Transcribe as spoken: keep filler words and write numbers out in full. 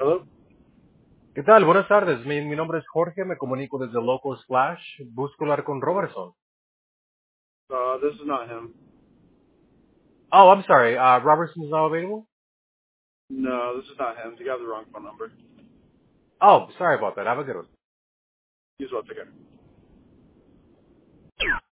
Hello? ¿Qué tal? Buenas tardes. Mi, mi nombre es Jorge, me comunico desde Loco Splash. Busco hablar con Robertson. Uh, this is not him. Oh, I'm sorry. Uh, Robertson is not available? No, this is not him. You got the wrong phone number. Oh, sorry about that. Have a good one. He's what, take care.